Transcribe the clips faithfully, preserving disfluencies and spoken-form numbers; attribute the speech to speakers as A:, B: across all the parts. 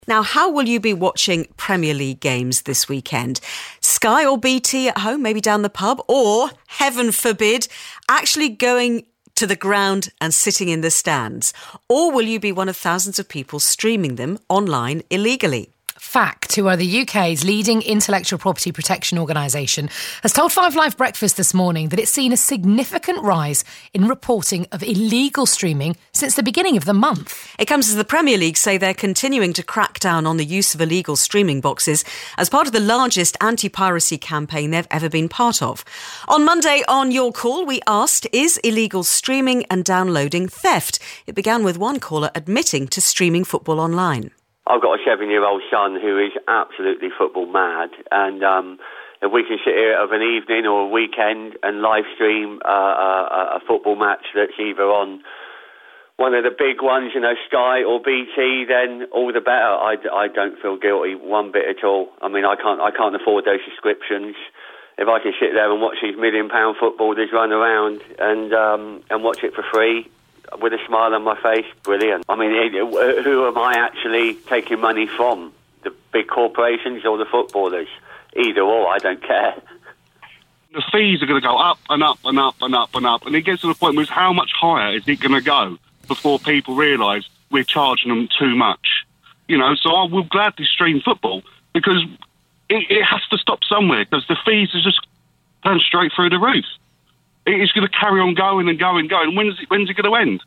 A: Now, how will you be watching Premier League games this weekend? Sky or B T at home, maybe down the pub, or, heaven forbid, actually going to the ground and sitting in the stands? Or will you be one of thousands of people streaming them online illegally?
B: Fact, who are the U K's leading intellectual property protection organisation, has told Five Live Breakfast this morning that it's seen a significant rise in reporting of illegal streaming since the beginning of the month.
A: It comes as the Premier League say they're continuing to crack down on the use of illegal streaming boxes as part of the largest anti-piracy campaign they've ever been part of. On Monday on Your Call, we asked, is illegal streaming and downloading theft? It began with one caller admitting to streaming football online.
C: I've got a seven-year-old son who is absolutely football mad, and um, if we can sit here of an evening or a weekend and live stream uh, a, a football match that's either on one of the big ones, you know, Sky or B T, then all the better. I, I don't feel guilty one bit at all. I mean, I can't I can't afford those subscriptions. If I can sit there and watch these million-pound footballers run around and um, and watch it for free, with a smile on my face, brilliant. I mean, who am I actually taking money from? The big corporations or the footballers? Either or, I don't care.
D: The fees are going to go up and up and up and up and up, and it gets to the point where it's how much higher is it going to go before people realise we're charging them too much? You know, so I will gladly stream football because it, it has to stop somewhere because the fees are just going straight through the roof. It's going to carry on going and going and going. When's it, when's it going to end?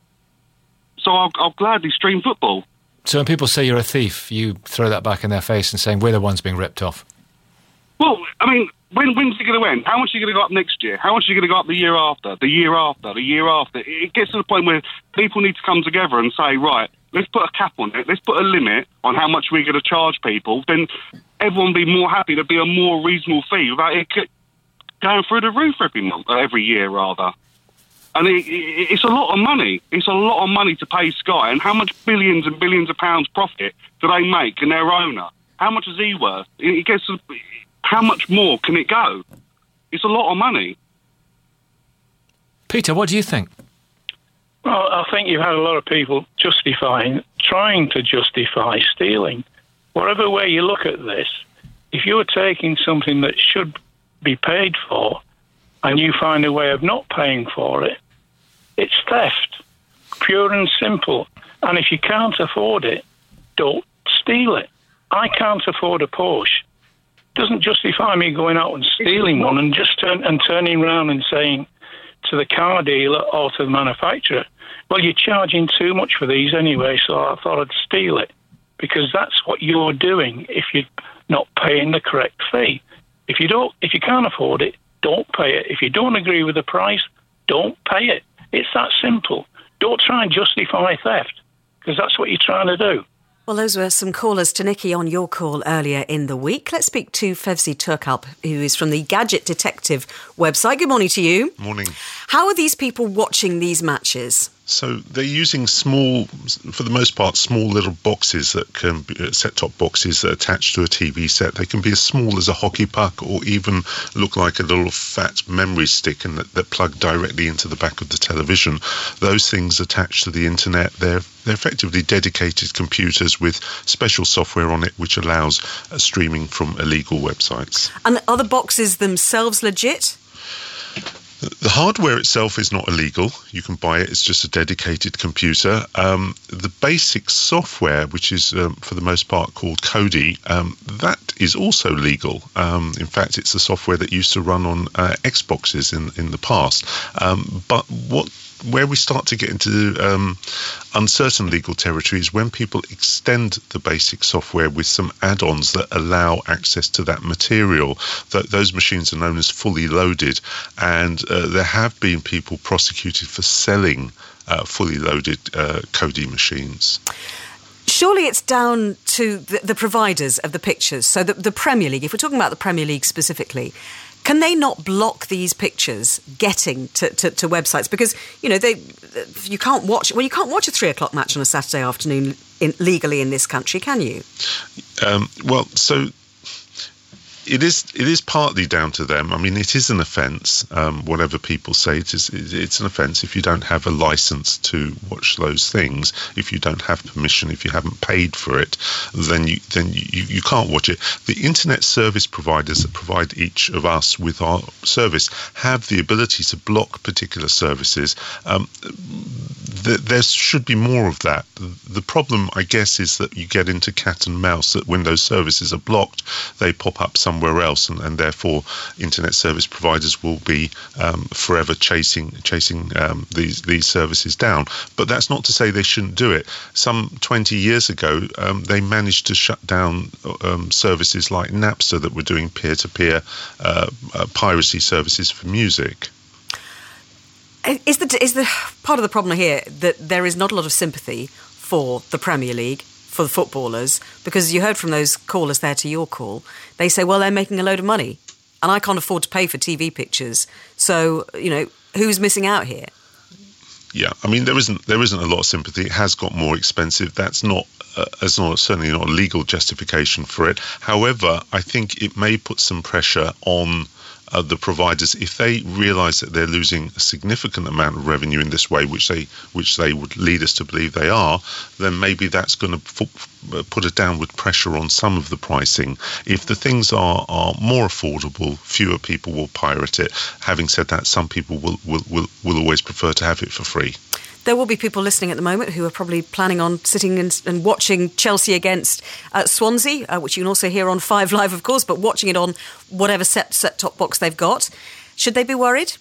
D: So I'll, I'll gladly stream football.
E: So when people say you're a thief, you throw that back in their face and saying we're the ones being ripped off.
D: Well, I mean, when, when's it going to end? How much are you going to go up next year? How much are you going to go up the year after? The year after? The year after? It gets to the point where people need to come together and say, right, let's put a cap on it. Let's put a limit on how much we're going to charge people. Then everyone will be more happy to be a more reasonable fee without it going through the roof every month, uh, every year rather. And it, it, it's a lot of money. It's a lot of money to pay Sky. And how much billions and billions of pounds profit do they make in their owner? How much is he worth? It, it gets. How much more can it go? It's a lot of money.
E: Peter, what do you think?
F: Well, I think you've had a lot of people justifying, trying to justify stealing. Whatever way you look at this, if you're taking something that should be paid for and you find a way of not paying for it, it's theft, pure and simple. And if you can't afford it, don't steal it. I can't afford a Porsche. It doesn't justify me going out and stealing one and just turn, and turning around and saying to the car dealer or to the manufacturer, well, you're charging too much for these anyway, so I thought I'd steal it. Because that's what you're doing if you're not paying the correct fee. If you don't, if you can't afford it, don't pay it. If you don't agree with the price, don't pay it. It's that simple. Don't try and justify theft, because that's what you're trying to do.
A: Well, those were some callers to Nikki on Your Call earlier in the week. Let's speak to Fevzi Turkalp, who is from the Gadget Detective website. Good morning to you.
G: Morning.
A: How are these people watching these matches?
G: So they're using small, for the most part, small little boxes that can be set-top boxes that attach to a T V set. They can be as small as a hockey puck or even look like a little fat memory stick and that, that plug directly into the back of the television. Those things attached to the internet, they're, they're effectively dedicated computers with special software on it which allows uh, streaming from illegal websites.
A: And are the boxes themselves legit?
G: The hardware itself is not illegal. You can buy it. It's just a dedicated computer. Um, the basic software, which is um, for the most part called Kodi, um, that is also legal. Um, in fact, it's the software that used to run on uh, Xboxes in, in the past. Um, but what where we start to get into um, uncertain legal territory is when people extend the basic software with some add-ons that allow access to that material. Th- those machines are known as fully loaded, and uh, there have been people prosecuted for selling uh, fully loaded uh, Kodi machines.
A: Surely it's down to the, the providers of the pictures. So the, the Premier League, if we're talking about the Premier League specifically, can they not block these pictures getting to, to, to websites? Because, you know, they you can't watch... Well, you can't watch a three o'clock match on a Saturday afternoon in, legally in this country, can you?
G: Um, well, so... It is it is partly down to them. I mean, it is an offence, um, whatever people say. It is it's an offence if you don't have a licence to watch those things. If you don't have permission, if you haven't paid for it, then you then you, you can't watch it. The internet service providers that provide each of us with our service have the ability to block particular services. Um, th- there should be more of that. The problem, I guess, is that you get into cat and mouse, that when those services are blocked, they pop up somewhere else, and, and therefore internet service providers will be um, forever chasing chasing um, these these services down. But that's not to say they shouldn't do it. Some twenty years ago, um, they managed to shut down um, services like Napster that were doing peer-to-peer uh, uh, piracy services for music.
A: Is the is the part of the problem here that there is not a lot of sympathy for the Premier League, for the footballers, because you heard from those callers there to your call, they say, well, they're making a load of money and I can't afford to pay for T V pictures. So, you know, who's missing out here?
G: Yeah, I mean, there isn't there isn't a lot of sympathy. It has got more expensive. That's not, uh, it's not certainly not a legal justification for it. However, I think it may put some pressure on Uh, the providers, if they realise that they're losing a significant amount of revenue in this way, which they which they would lead us to believe they are, then maybe that's going to f- put a downward pressure on some of the pricing. If the things are, are more affordable, fewer people will pirate it. Having said that, some people will, will, will, will always prefer to have it for free.
A: There will be people listening at the moment who are probably planning on sitting and, and watching Chelsea against uh, Swansea, uh, which you can also hear on Five Live, of course, but watching it on whatever set, set-top box they've got. Should they be worried?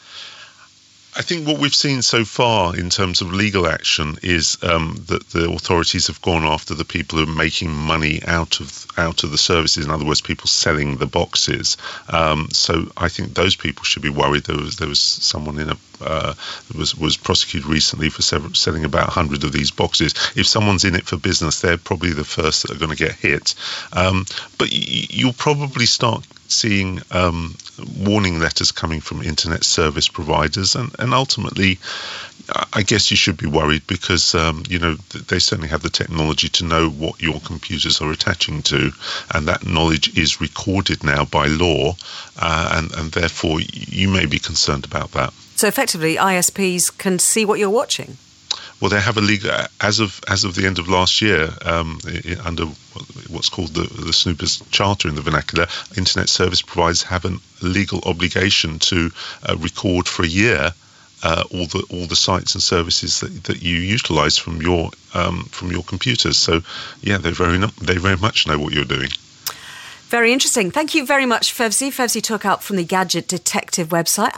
G: I think what we've seen so far in terms of legal action is um, that the authorities have gone after the people who are making money out of out of the services. In other words, people selling the boxes. Um, so I think those people should be worried. There was there was someone in a uh, was was prosecuted recently for several, selling about a hundred of these boxes. If someone's in it for business, they're probably the first that are going to get hit. Um, but y- you'll probably start seeing um, warning letters coming from internet service providers, and, and ultimately, I guess you should be worried because, um, you know, they certainly have the technology to know what your computers are attaching to, and that knowledge is recorded now by law, uh, and, and therefore you may be concerned about that.
A: So effectively, I S Ps can see what you're watching?
G: Well, they have a legal, as of as of the end of last year, um, under what's called the, the Snoopers Charter in the vernacular, internet service providers have a legal obligation to uh, record for a year uh, all the all the sites and services that, that you utilise from your um, from your computers. So, yeah, they very they very much know what you're doing.
A: Very interesting. Thank you very much, Fevzi. Fevzi took out from the Gadget Detective website.